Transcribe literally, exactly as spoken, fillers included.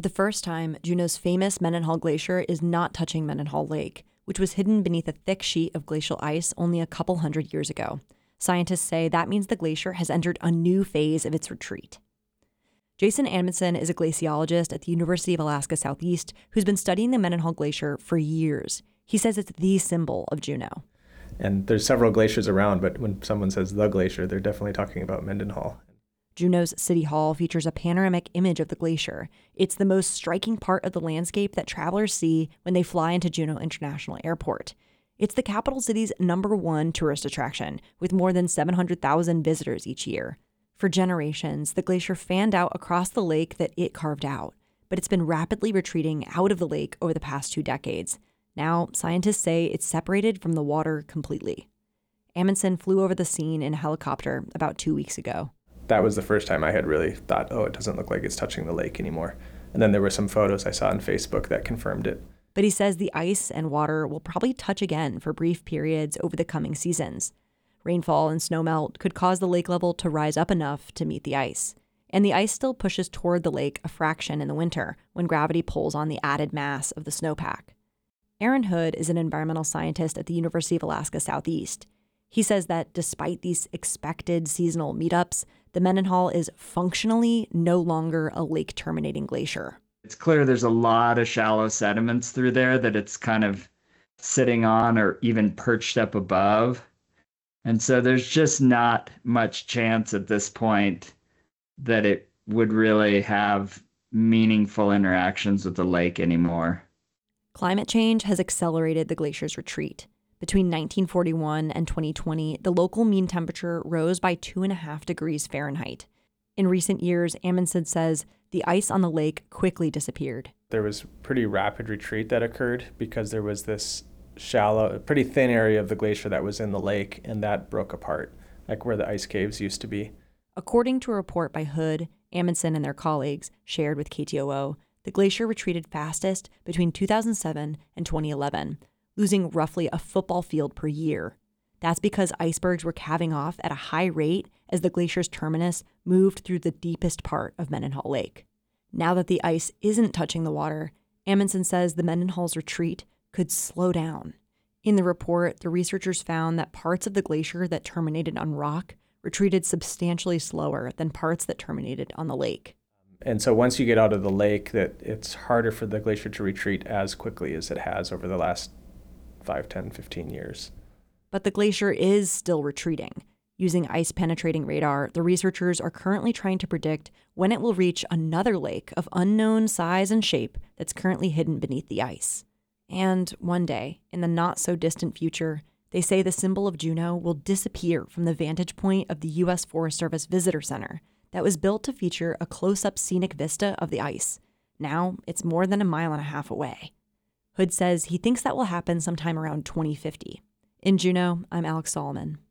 the first time, Juneau's famous Mendenhall Glacier is not touching Mendenhall Lake, which was hidden beneath a thick sheet of glacial ice only a couple hundred years ago. Scientists say that means the glacier has entered a new phase of its retreat. Jason Amundsen is a glaciologist at the University of Alaska Southeast who's been studying the Mendenhall Glacier for years. He says it's the symbol of Juneau. And there's several glaciers around, but when someone says the glacier, they're definitely talking about Mendenhall. Juneau's City Hall features a panoramic image of the glacier. It's the most striking part of the landscape that travelers see when they fly into Juneau International Airport. It's the capital city's number one tourist attraction, with more than seven hundred thousand visitors each year. For generations, the glacier fanned out across the lake that it carved out, but it's been rapidly retreating out of the lake over the past two decades. Now, scientists say it's separated from the water completely. Amundsen flew over the scene in a helicopter about two weeks ago. That was the first time I had really thought, oh, it doesn't look like it's touching the lake anymore. And then there were some photos I saw on Facebook that confirmed it. But he says the ice and water will probably touch again for brief periods over the coming seasons. Rainfall and snowmelt could cause the lake level to rise up enough to meet the ice. And the ice still pushes toward the lake a fraction in the winter when gravity pulls on the added mass of the snowpack. Aaron Hood is an environmental scientist at the University of Alaska Southeast. He says that despite these expected seasonal meetups, the Mendenhall is functionally no longer a lake-terminating glacier. It's clear there's a lot of shallow sediments through there that it's kind of sitting on or even perched up above. And so there's just not much chance at this point that it would really have meaningful interactions with the lake anymore. Climate change has accelerated the glacier's retreat. Between nineteen forty-one and twenty twenty, the local mean temperature rose by two and a half degrees Fahrenheit. In recent years, Amundsen says the ice on the lake quickly disappeared. There was pretty rapid retreat that occurred because there was this shallow, pretty thin area of the glacier that was in the lake, and that broke apart, like where the ice caves used to be. According to a report by Hood, Amundsen and their colleagues shared with K T O O, the glacier retreated fastest between two thousand seven and twenty eleven, losing roughly a football field per year. That's because icebergs were calving off at a high rate as the glacier's terminus moved through the deepest part of Mendenhall Lake. Now that the ice isn't touching the water, Amundsen says the Mendenhall's retreat could slow down. In the report, the researchers found that parts of the glacier that terminated on rock retreated substantially slower than parts that terminated on the lake. And so once you get out of the lake, that it's harder for the glacier to retreat as quickly as it has over the last five, ten, fifteen years. But the glacier is still retreating. Using ice-penetrating radar, the researchers are currently trying to predict when it will reach another lake of unknown size and shape that's currently hidden beneath the ice. And one day, in the not-so-distant future, they say the symbol of Juneau will disappear from the vantage point of the U S Forest Service Visitor Center that was built to feature a close-up scenic vista of the ice. Now, it's more than a mile and a half away. Hood says he thinks that will happen sometime around twenty fifty. In Juneau, I'm Alex Solomon.